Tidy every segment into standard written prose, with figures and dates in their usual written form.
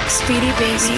Speedy baby.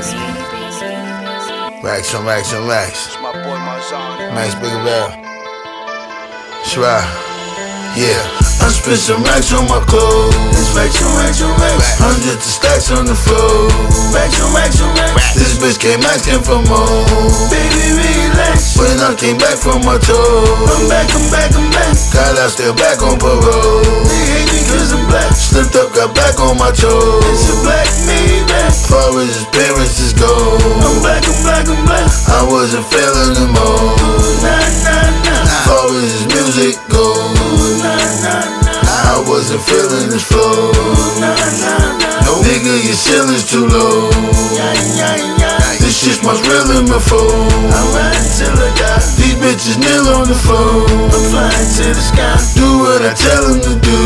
Racks on racks on racks. It's my boy Marzani. Max Big Bell. Shry. Yeah. I spent some racks on my clothes. It's racks on racks on racks. Hundreds of stacks on the floor. Racks on racks on racks. This bitch came asking for more. Baby, relax. When I came back from my tour, I'm back, I'm back, I'm back. got out still back on parole. They hate me cause I'm black. Slipped up, got back on my toes. It's a black me back. Far as his parents is gone, I'm black, I'm black, I'm black. I wasn't feeling them all. Nah, nah, nah. Far as his music goes, Nah, nah, nah. I wasn't feeling his flow. Nah, nah, nah. No nigga, your ceiling's too low. Yeah, yeah, yeah. This shit's much realer than my phone. I'm riding till I die. These bitches kneel on the floor. I'm flying to the sky. Do what I tell them to do.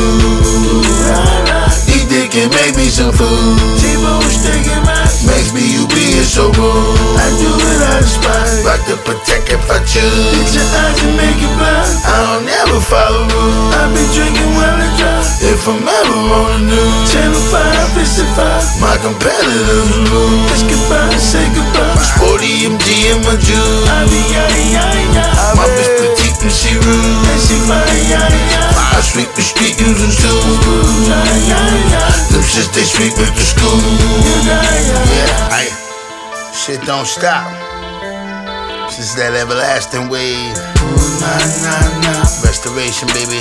Eat dick and make me some food. T-Bone sticking my Makes me you being so rude. I do it out of spite. Rock to protect if I Hit choose. your eyes and make it blind. I don't never follow rules. I be drinking while I drive. If I'm ever on the news, Channel 5, it's a 5. my competitors lose. Let's goodbye, say goodbye. Sporty MG in my juice. I be yeah. My bitch petite and she And rude. she fine, yeah. I sweep the street using tools. Yeah. Them shits they sweep with the school. Yeah, aye. Shit don't stop. Since that everlasting wave. Restoration, baby.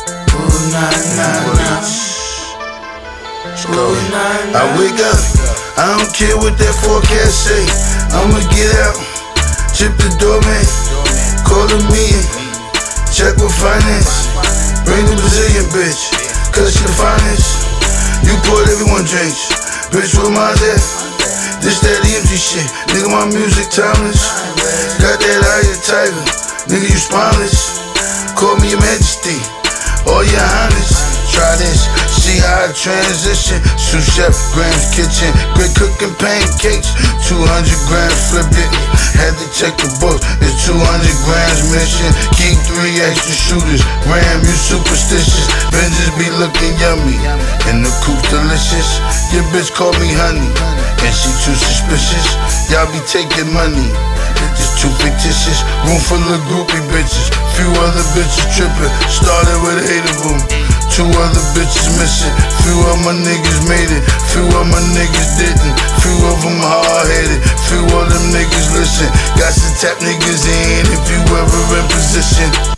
Let's go. I wake up, I don't care what that forecast say. I'ma get out, chip the doorman, call a meeting, check with finance, bring the Brazilian bitch, cause she the finest. You poured everyone drinks, bitch with my at? This that empty shit, nigga my music timeless. Got that eye of tiger, nigga you spineless. Call me your majesty, or your highness. Try this, see how I transition. Sous chef, Graham's kitchen, great cooking pancakes. 200 grams, flipped it. Had to check the books, it's 200 grams mission. Keep 3 extra shooters. Ram, you superstitious. Benjis be looking yummy, and the coop's delicious. Your bitch call me honey, and she too suspicious. Y'all be taking money, it's too fictitious. Room full of groupie bitches, few other bitches tripping. Started with 8 of them, 2 other bitches missing. Few of my niggas made it, few of my niggas didn't. Few of them hard-headed, few of them niggas listen. Got some tap niggas in if you ever in position.